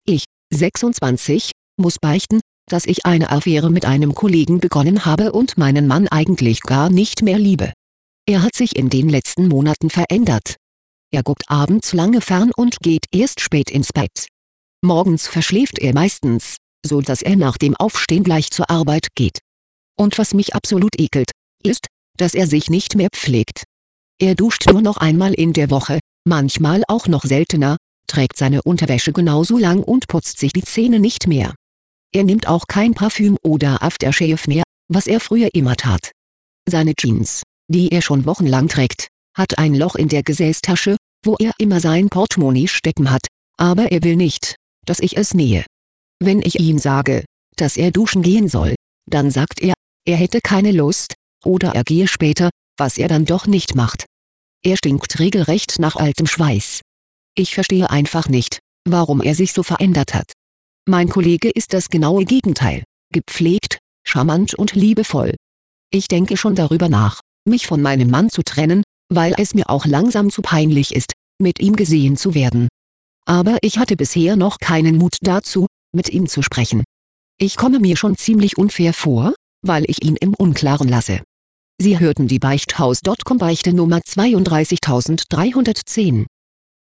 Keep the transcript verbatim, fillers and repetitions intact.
Ich, sechsundzwanzig, muss beichten, dass ich eine Affäre mit einem Kollegen begonnen habe und meinen Mann eigentlich gar nicht mehr liebe. Er hat sich in den letzten Monaten verändert. Er guckt abends lange fern und geht erst spät ins Bett. Morgens verschläft er meistens, so dass er nach dem Aufstehen gleich zur Arbeit geht. Und was mich absolut ekelt, ist, dass er sich nicht mehr pflegt. Er duscht nur noch einmal in der Woche, manchmal auch noch seltener, trägt seine Unterwäsche genauso lang und putzt sich die Zähne nicht mehr. Er nimmt auch kein Parfüm oder Aftershave mehr, was er früher immer tat. Seine Jeans, die er schon wochenlang trägt, hat ein Loch in der Gesäßtasche, wo er immer sein Portemonnaie stecken hat, aber er will nicht, dass ich es nähe. Wenn ich ihm sage, dass er duschen gehen soll, dann sagt er, er hätte keine Lust, oder er gehe später, was er dann doch nicht macht. Er stinkt regelrecht nach altem Schweiß. Ich verstehe einfach nicht, warum er sich so verändert hat. Mein Kollege ist das genaue Gegenteil, gepflegt, charmant und liebevoll. Ich denke schon darüber nach, mich von meinem Mann zu trennen, weil es mir auch langsam zu peinlich ist, mit ihm gesehen zu werden. Aber ich hatte bisher noch keinen Mut dazu, mit ihm zu sprechen. Ich komme mir schon ziemlich unfair vor, weil ich ihn im Unklaren lasse. Sie hörten die Beichthaus Punkt com Beichte Nummer zweiunddreißigtausenddreihundertzehn.